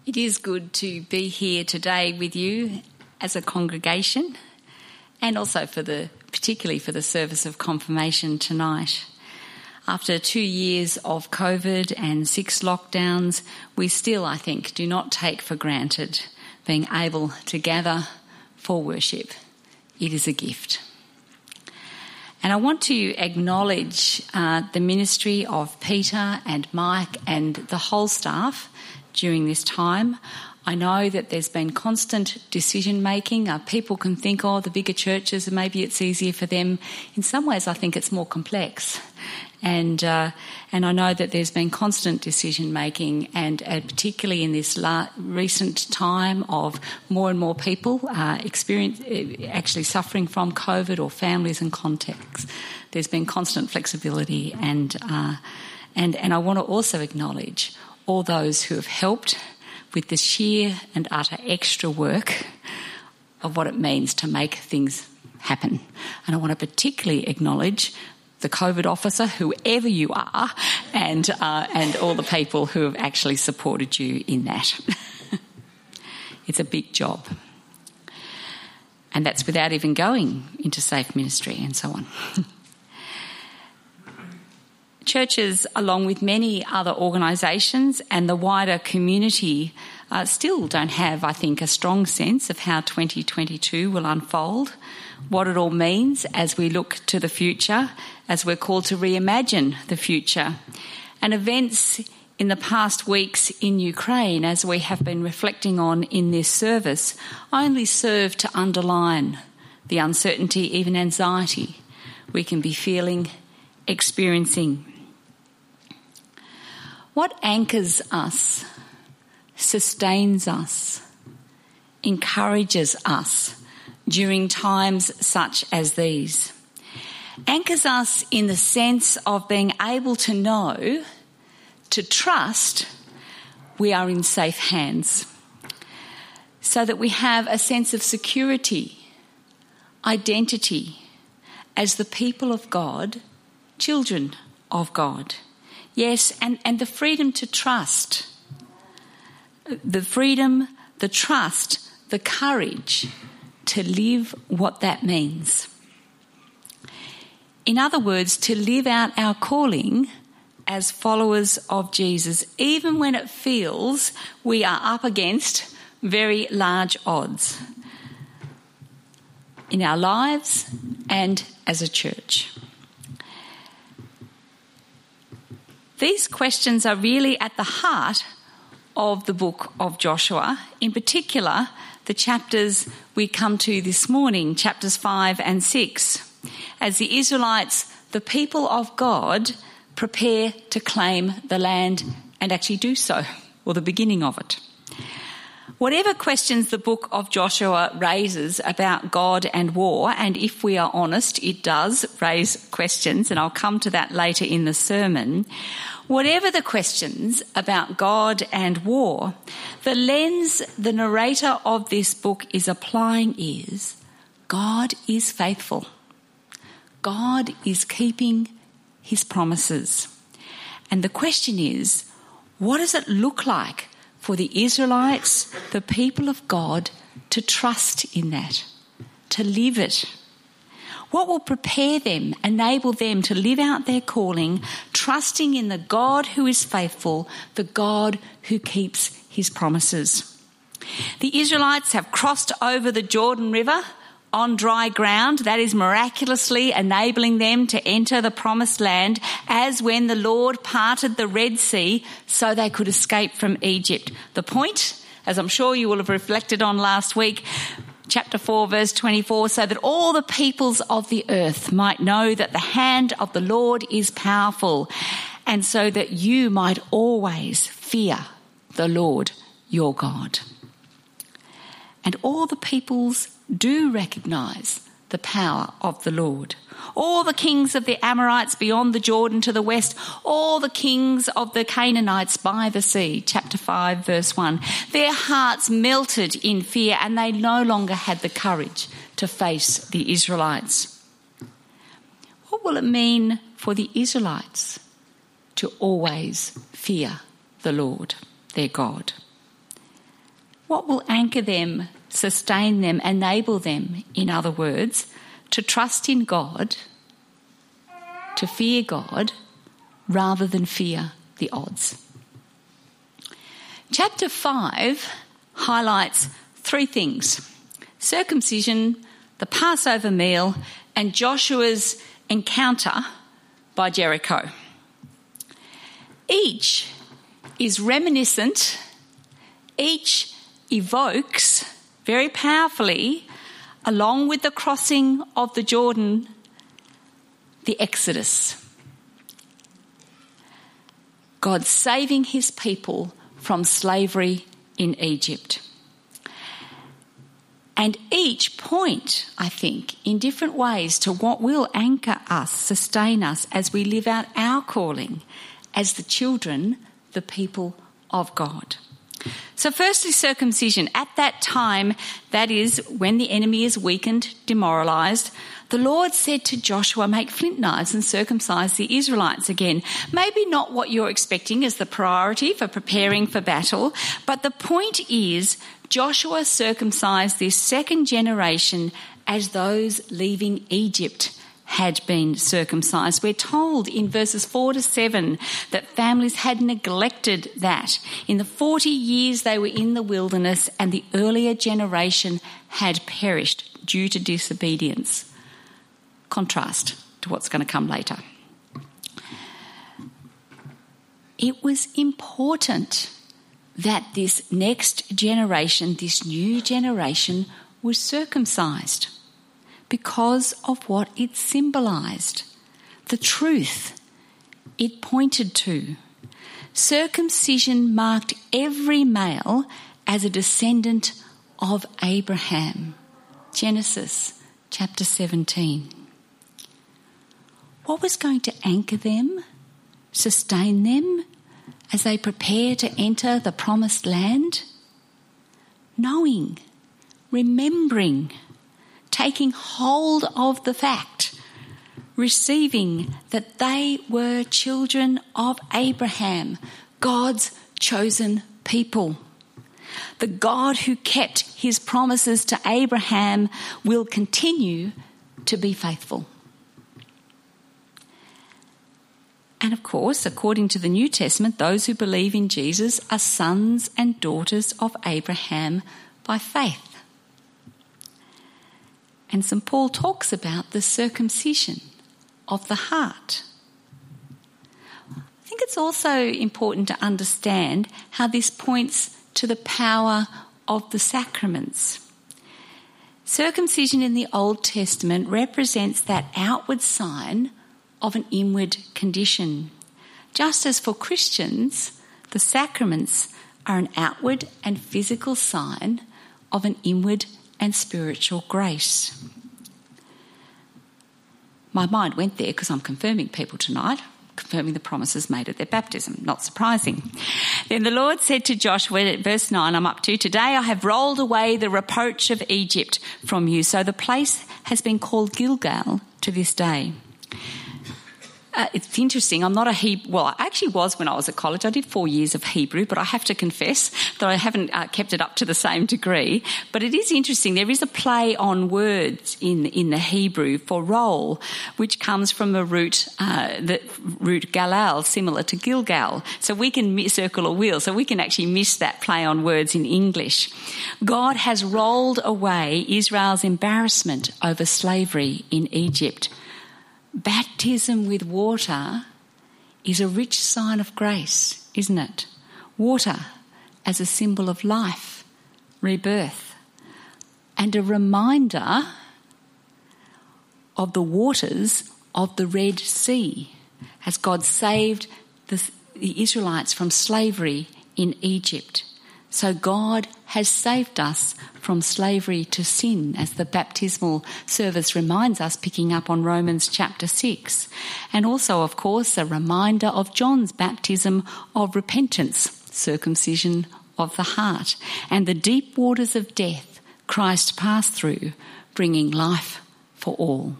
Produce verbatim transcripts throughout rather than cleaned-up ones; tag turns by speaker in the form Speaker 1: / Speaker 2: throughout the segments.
Speaker 1: It is good to be here today with you as a congregation, and also for the, particularly for the service of confirmation tonight. After two years of COVID and six lockdowns, we still, I think, do not take for granted being able to gather for worship. It is a gift. And I want to acknowledge uh, the ministry of Peter and Mike and the whole staff during this time. I know that there's been constant decision making. Uh, people can think, oh, the bigger churches, maybe it's easier for them. In some ways, I think it's more complex. And uh, and I know that there's been constant decision making, and, and particularly in this la- recent time of more and more people uh, experience uh, actually suffering from COVID, or families and contexts, there's been constant flexibility. And uh, and and I want to also acknowledge all those who have helped with the sheer and utter extra work of what it means to make things happen. And I want to particularly acknowledge the COVID officer, whoever you are, and uh, and all the people who have actually supported you in that. It's a big job. And that's without even going into safe ministry and so on. Churches, along with many other organisations and the wider community, uh, still don't have, I think, a strong sense of how twenty twenty-two will unfold, what it all means as we look to the future, as we're called to reimagine the future. And events in the past weeks in Ukraine, as we have been reflecting on in this service, only serve to underline the uncertainty, even anxiety, we can be feeling, experiencing. What anchors us, sustains us, encourages us during times such as these? Anchors us in the sense of being able to know, to trust we are in safe hands, so that we have a sense of security, identity as the people of God, children of God. Yes, and, and the freedom to trust, the freedom, the trust, the courage to live what that means. In other words, to live out our calling as followers of Jesus, even when it feels we are up against very large odds in our lives and as a church. These questions are really at the heart of the book of Joshua, in particular the chapters we come to this morning, chapters five and six, as the Israelites, the people of God, prepare to claim the land and actually do so, or the beginning of it. Whatever questions the book of Joshua raises about God and war, and if we are honest, it does raise questions, and I'll come to that later in the sermon. Whatever the questions about God and war, the lens the narrator of this book is applying is God is faithful. God is keeping his promises. And the question is, what does it look like for the Israelites, the people of God, to trust in that, to live it? What will prepare them, enable them to live out their calling, trusting in the God who is faithful, the God who keeps his promises? The Israelites have crossed over the Jordan River on dry ground, that is miraculously enabling them to enter the promised land, as when the Lord parted the Red Sea so they could escape from Egypt. The point, as I'm sure you will have reflected on last week, chapter four, verse twenty-four, so that all the peoples of the earth might know that the hand of the Lord is powerful, and so that you might always fear the Lord your God. And all the peoples do recognise the power of the Lord. All the kings of the Amorites beyond the Jordan to the west, all the kings of the Canaanites by the sea, chapter five, verse one. Their hearts melted in fear, and they no longer had the courage to face the Israelites. What will it mean for the Israelites to always fear the Lord, their God? What will anchor them, sustain them, enable them, in other words, to trust in God, to fear God, rather than fear the odds? Chapter five highlights three things: circumcision, the Passover meal, and Joshua's encounter by Jericho. Each is reminiscent, each evokes very powerfully, along with the crossing of the Jordan, the Exodus. God saving his people from slavery in Egypt. And each point, I think, in different ways to what will anchor us, sustain us as we live out our calling as the children, the people of God. So firstly, circumcision. At that time, that is when the enemy is weakened, demoralised, the Lord said to Joshua, make flint knives and circumcise the Israelites again. Maybe not what you're expecting as the priority for preparing for battle, but the point is Joshua circumcised this second generation as those leaving Egypt had been circumcised. We're told in verses four to seven that families had neglected that. In the forty years they were in the wilderness, and the earlier generation had perished due to disobedience. Contrast to what's going to come later. It was important that this next generation, this new generation, was circumcised because of what it symbolised, the truth it pointed to. Circumcision marked every male as a descendant of Abraham. Genesis chapter seventeen. What was going to anchor them, sustain them as they prepare to enter the promised land? Knowing, remembering, taking hold of the fact, receiving that they were children of Abraham, God's chosen people. The God who kept his promises to Abraham will continue to be faithful. And of course, according to the New Testament, those who believe in Jesus are sons and daughters of Abraham by faith. And Saint Paul talks about the circumcision of the heart. I think it's also important to understand how this points to the power of the sacraments. Circumcision in the Old Testament represents that outward sign of an inward condition. Just as for Christians, the sacraments are an outward and physical sign of an inward and spiritual grace. My mind went there because I'm confirming people tonight, confirming the promises made at their baptism. Not surprising. Then the Lord said to Joshua, verse nine, I'm up to, today I have rolled away the reproach of Egypt from you. So the place has been called Gilgal to this day. Uh, it's interesting, I'm not a Hebrew, well, I actually was when I was at college. I did four years of Hebrew, but I have to confess that I haven't uh, kept it up to the same degree. But it is interesting, there is a play on words in, in the Hebrew for roll, which comes from a root, uh, the root galal, similar to Gilgal. So we can circle a wheel, so we can actually miss that play on words in English. God has rolled away Israel's embarrassment over slavery in Egypt. Baptism with water is a rich sign of grace, isn't it? Water as a symbol of life, rebirth, and a reminder of the waters of the Red Sea as God saved the, the Israelites from slavery in Egypt. So God has saved us from slavery to sin, as the baptismal service reminds us, picking up on Romans chapter six. And also, of course, a reminder of John's baptism of repentance, circumcision of the heart, and the deep waters of death Christ passed through, bringing life for all.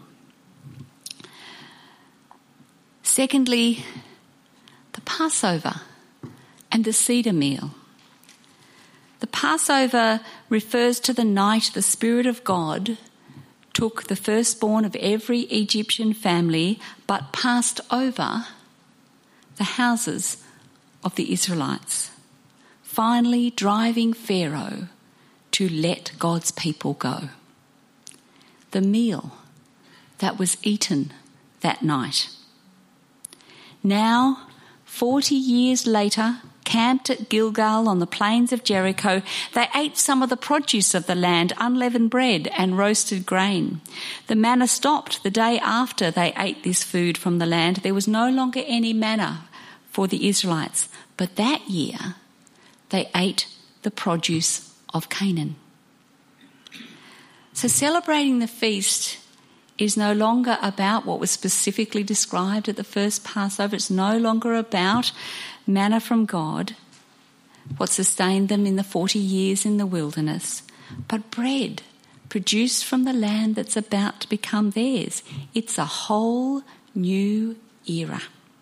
Speaker 1: Secondly, the Passover and the cedar meal. The Passover refers to the night the Spirit of God took the firstborn of every Egyptian family but passed over the houses of the Israelites, finally driving Pharaoh to let God's people go. The meal that was eaten that night. Now, forty years later, camped at Gilgal on the plains of Jericho, they ate some of the produce of the land, unleavened bread and roasted grain. The manna stopped the day after they ate this food from the land. There was no longer any manna for the Israelites, but that year they ate the produce of Canaan. So celebrating the feast is no longer about what was specifically described at the first Passover. It's no longer about manna from God, what sustained them in the forty years in the wilderness, but bread produced from the land that's about to become theirs. It's a whole new era.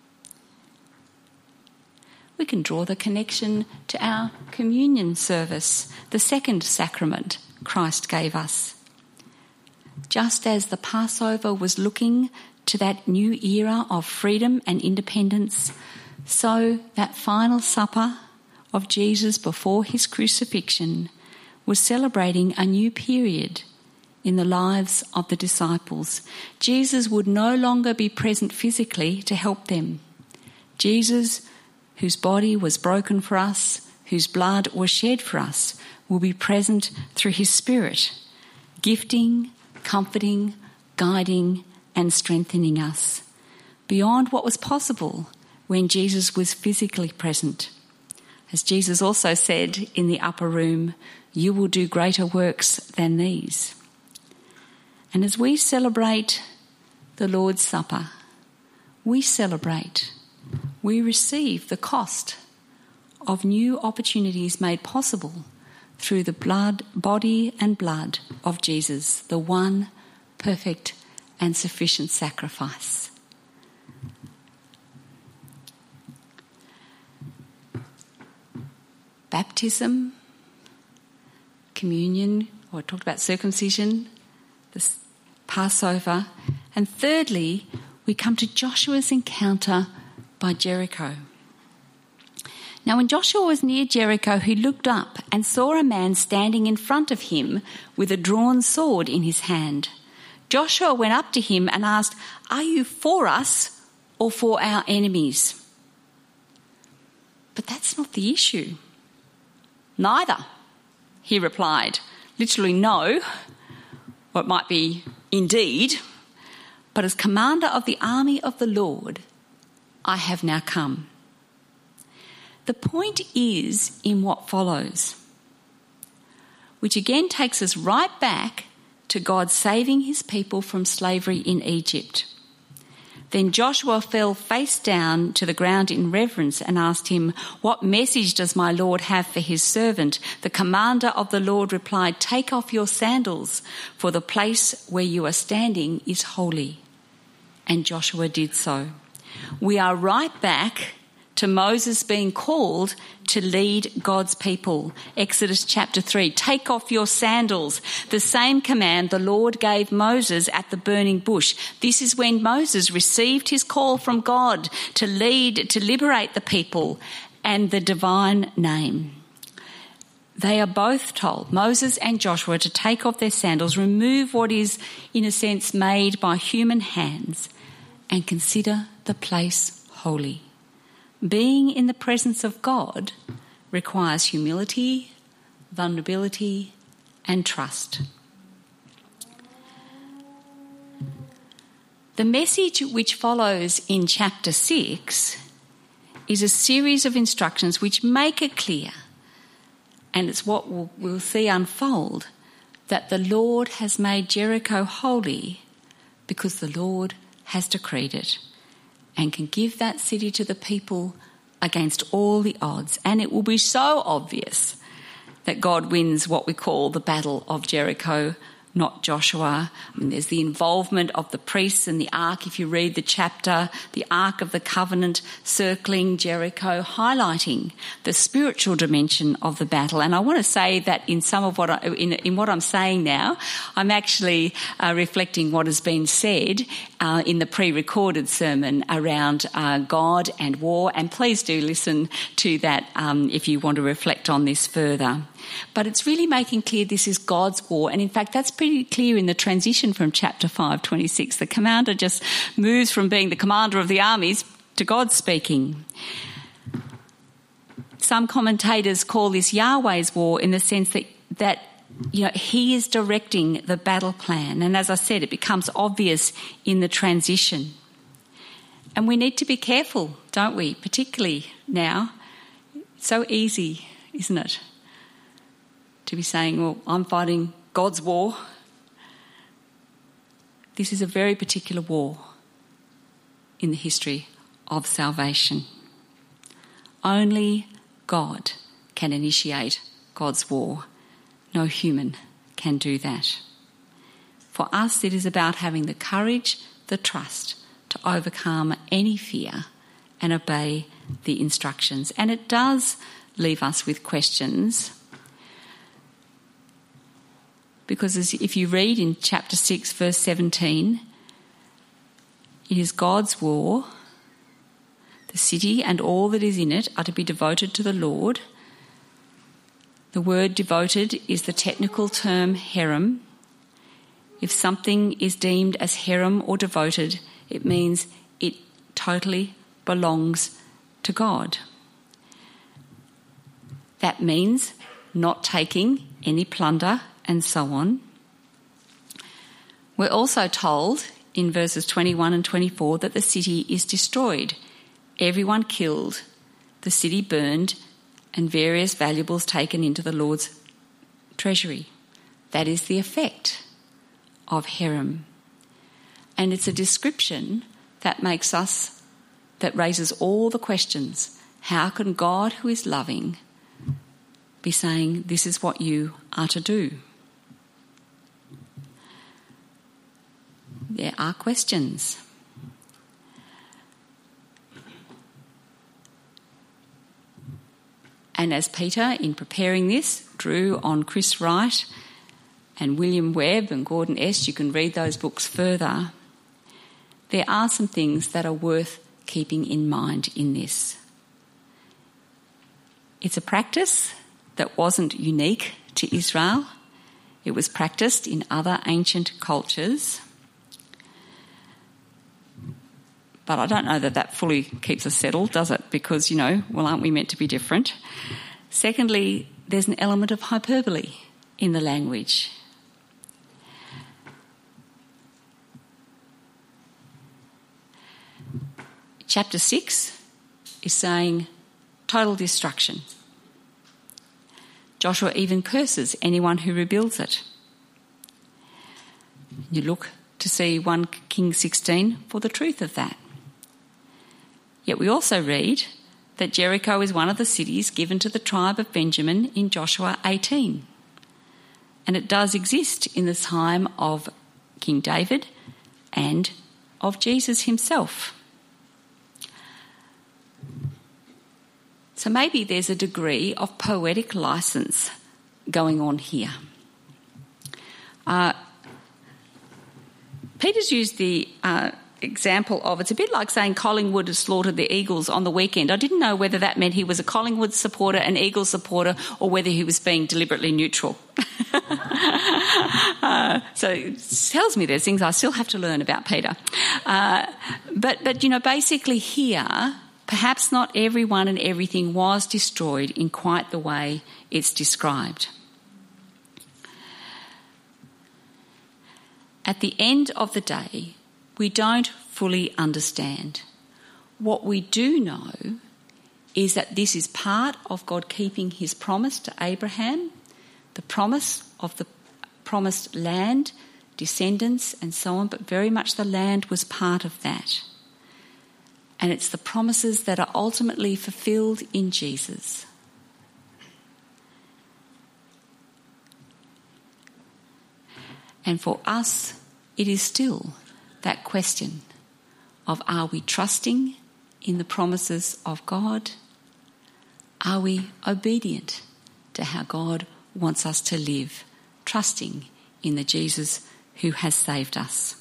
Speaker 1: We can draw the connection to our communion service, the second sacrament Christ gave us. Just as the Passover was looking to that new era of freedom and independence, so that final supper of Jesus before his crucifixion was celebrating a new period in the lives of the disciples. Jesus would no longer be present physically to help them. Jesus, whose body was broken for us, whose blood was shed for us, will be present through his Spirit, gifting, comforting, guiding and strengthening us beyond what was possible when Jesus was physically present. As Jesus also said in the upper room, "You will do greater works than these." And as we celebrate the Lord's Supper, we celebrate, we receive the cost of new opportunities made possible through the blood, body and blood of Jesus, the one perfect and sufficient sacrifice. Baptism, communion, or I talked about circumcision, the Passover, and thirdly, we come to Joshua's encounter by Jericho. Now, when Joshua was near Jericho, he looked up and saw a man standing in front of him with a drawn sword in his hand. Joshua went up to him and asked, "Are you for us or for our enemies?" But that's not the issue. "Neither," he replied. Literally, no. Or it might be indeed. "But as commander of the army of the Lord, I have now come." The point is in what follows, which again takes us right back to God saving his people from slavery in Egypt. Then Joshua fell face down to the ground in reverence and asked him, "What message does my Lord have for his servant?" The commander of the Lord replied, "Take off your sandals, for the place where you are standing is holy." And Joshua did so. We are right back to Moses being called to lead God's people. Exodus chapter three, take off your sandals. The same command the Lord gave Moses at the burning bush. This is when Moses received his call from God to lead, to liberate the people and the divine name. They are both told, Moses and Joshua, to take off their sandals, remove what is, in a sense, made by human hands, and consider the place holy. Being in the presence of God requires humility, vulnerability, and trust. The message which follows in chapter six is a series of instructions which make it clear, and it's what we'll, we'll see unfold, that the Lord has made Jericho holy because the Lord has decreed it, and can give that city to the people against all the odds. And it will be so obvious that God wins what we call the Battle of Jericho not Joshua. I mean, there's the involvement of the priests and the ark, if you read the chapter, the Ark of the Covenant circling Jericho, highlighting the spiritual dimension of the battle. And I want to say that in some of what I, in, in what I'm saying now, I'm actually uh, reflecting what has been said uh, in the pre-recorded sermon around uh, God and war. And please do listen to that um, if you want to reflect on this further. But it's really making clear this is God's war. And in fact, that's pretty clear in the transition from chapter five twenty-six. The commander just moves from being the commander of the armies to God speaking. Some commentators call this Yahweh's war in the sense that, that you know, he is directing the battle plan. And as I said, it becomes obvious in the transition. And we need to be careful, don't we? Particularly now. It's so easy, isn't it? To be saying, well, I'm fighting God's war. This is a very particular war in the history of salvation. Only God can initiate God's war. No human can do that. For us, it is about having the courage, the trust to overcome any fear and obey the instructions. And it does leave us with questions. Because as if you read in chapter six, verse seventeen, it is God's war. The city and all that is in it are to be devoted to the Lord. The word devoted is the technical term herem. If something is deemed as herem or devoted, it means it totally belongs to God. That means not taking any plunder and so on. We're also told in verses twenty-one and twenty-four that the city is destroyed, everyone killed, the city burned, and various valuables taken into the Lord's treasury. That is the effect of herem. And it's a description that makes us, that raises all the questions. How can God, who is loving, be saying this is what you are to do? There are questions. And as Peter, in preparing this, drew on Chris Wright and William Webb and Gordon Est, you can read those books further, there are some things that are worth keeping in mind in this. It's a practice that wasn't unique to Israel. It was practiced in other ancient cultures. But I don't know that that fully keeps us settled, does it? Because, you know, well, aren't we meant to be different? Secondly, there's an element of hyperbole in the language. Chapter six is saying total destruction. Joshua even curses anyone who rebuilds it. You look to see First Kings sixteen for the truth of that. Yet we also read that Jericho is one of the cities given to the tribe of Benjamin in Joshua eighteen. And it does exist in the time of King David and of Jesus himself. So maybe there's a degree of poetic license going on here. Uh, Peter's used the uh, example of, it's a bit like saying Collingwood has slaughtered the Eagles on the weekend. I didn't know whether that meant he was a Collingwood supporter, an Eagles supporter, or whether he was being deliberately neutral. uh, so it tells me there's things I still have to learn about Peter. Uh, but, but, you know, basically here, perhaps not everyone and everything was destroyed in quite the way it's described. At the end of the day, we don't fully understand. What we do know is that this is part of God keeping his promise to Abraham, the promise of the promised land, descendants and so on, but very much the land was part of that. And it's the promises that are ultimately fulfilled in Jesus. And for us, it is still that question of, are we trusting in the promises of God? Are we obedient to how God wants us to live, trusting in the Jesus who has saved us?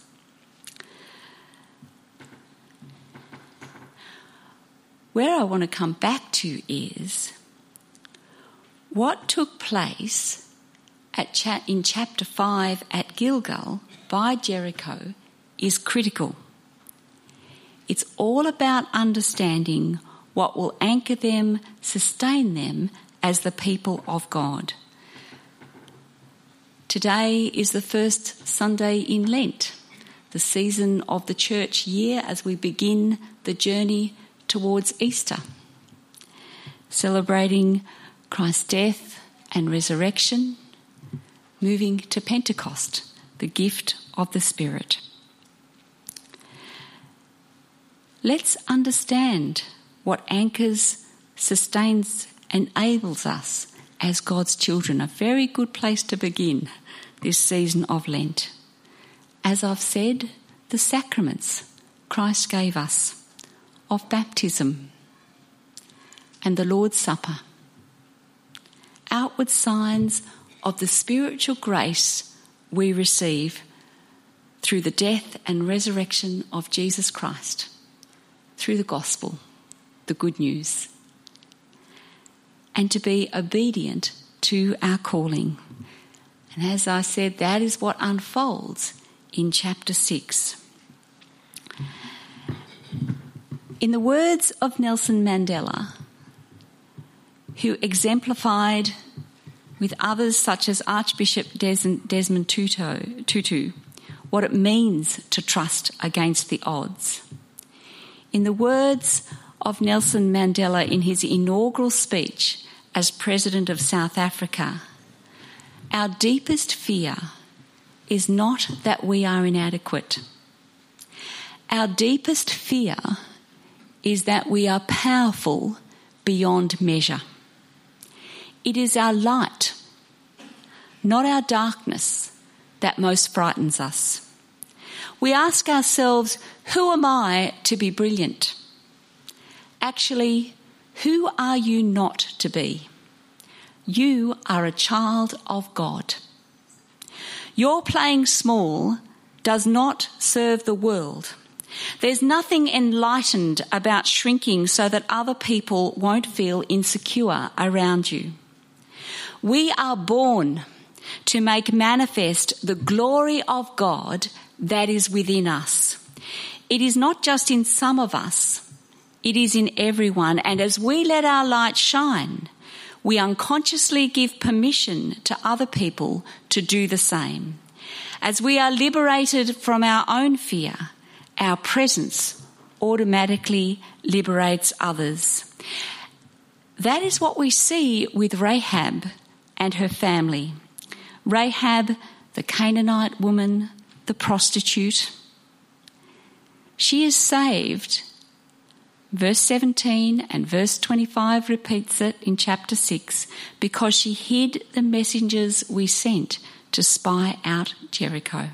Speaker 1: Where I want to come back to is what took place at cha- in chapter five at Gilgal by Jericho is critical. It's all about understanding what will anchor them, sustain them as the people of God. Today is the first Sunday in Lent, the season of the church year as we begin the journey towards Easter, celebrating Christ's death and resurrection, moving to Pentecost, the gift of the Spirit. Let's understand what anchors, sustains, enables us as God's children. A very good place to begin this season of Lent. As I've said, the sacraments Christ gave us of baptism and the Lord's Supper, outward signs of the spiritual grace we receive through the death and resurrection of Jesus Christ, through the gospel, the good news, and to be obedient to our calling. And as I said, that is what unfolds in chapter six. In the words of Nelson Mandela, who exemplified with others such as Archbishop Des- Desmond Tutu, Tutu what it means to trust against the odds. In the words of Nelson Mandela in his inaugural speech as President of South Africa, our deepest fear is not that we are inadequate. Our deepest fear is that we are powerful beyond measure. It is our light, not our darkness, that most frightens us. We ask ourselves, who am I to be brilliant? Actually, who are you not to be? You are a child of God. Your playing small does not serve the world. There's nothing enlightened about shrinking so that other people won't feel insecure around you. We are born to make manifest the glory of God that is within us. It is not just in some of us, it is in everyone. And as we let our light shine, we unconsciously give permission to other people to do the same. As we are liberated from our own fear, our presence automatically liberates others. That is what we see with Rahab and her family. Rahab, the Canaanite woman, the prostitute. She is saved. Verse seventeen and verse twenty-five repeats it in chapter six, because she hid the messengers we sent to spy out Jericho.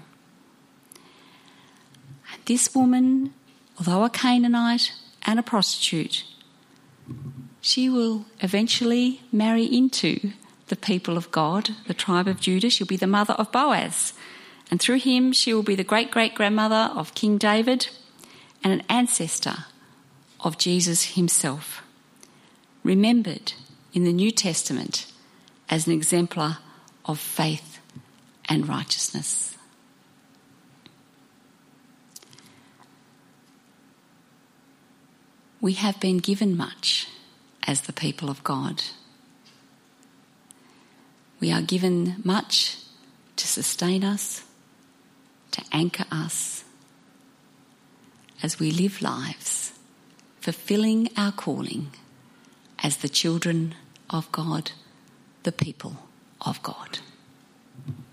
Speaker 1: This woman, although a Canaanite and a prostitute, she will eventually marry into the people of God, the tribe of Judah. She'll be the mother of Boaz. And through him, she will be the great-great-grandmother of King David and an ancestor of Jesus himself, remembered in the New Testament as an exemplar of faith and righteousness. We have been given much as the people of God. We are given much to sustain us, to anchor us, as we live lives, fulfilling our calling as the children of God, the people of God.